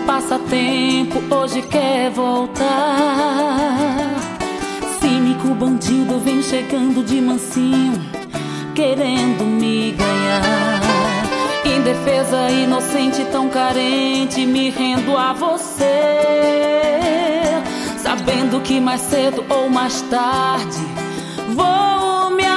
passatempo hoje quer voltar. Cínico bandido vem chegando de mansinho, querendo me ganhar. Indefesa, inocente, tão carente, me rendo a você, sabendo que mais cedo ou mais tarde vou me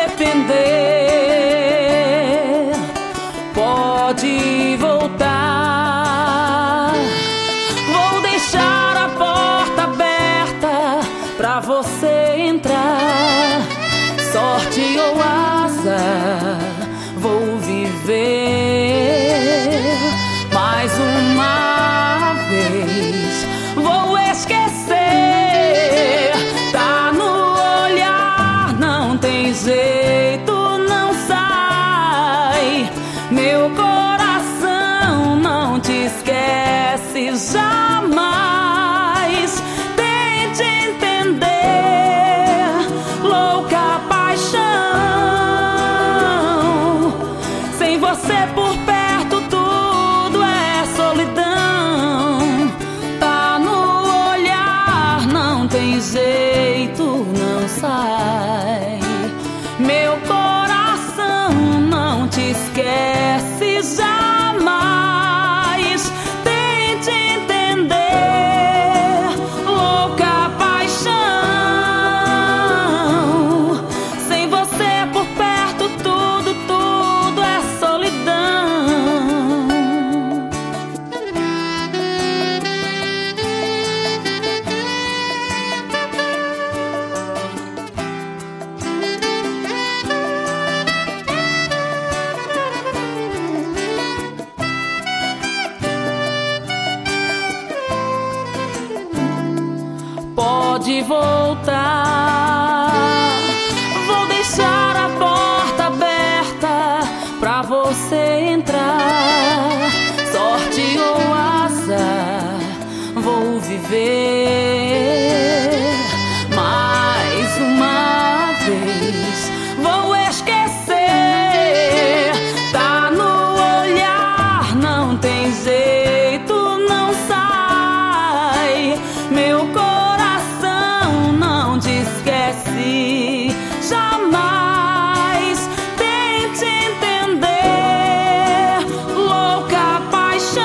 arrepender. Pode voltar, vou deixar a porta aberta pra você entrar. Sorte ou azar, vou viver mais uma vez. Vou esquecer, tá no olhar, não tem jeito, não sai. Meu coração não te esquece jamais. Tente entender, louca paixão. Sem você por perto tudo é solidão. Tá no olhar, não tem jeito, não sai. Meu coração não te esquece jamais. Tente entender, louca paixão. Sem você por perto tudo é solidão. Pode voltar, vou deixar a porta aberta pra você entrar. Sorte ou azar, vou viver mais uma vez. Vou esquecer, tá no olhar, não tem jeito, não sai. Meu coração não te esquece jamais. Tente entender, louca paixão.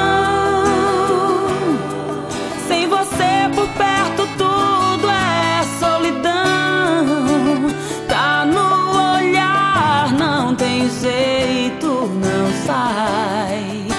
Sem você por perto tudo é solidão. Tá no olhar, não tem jeito, não sai.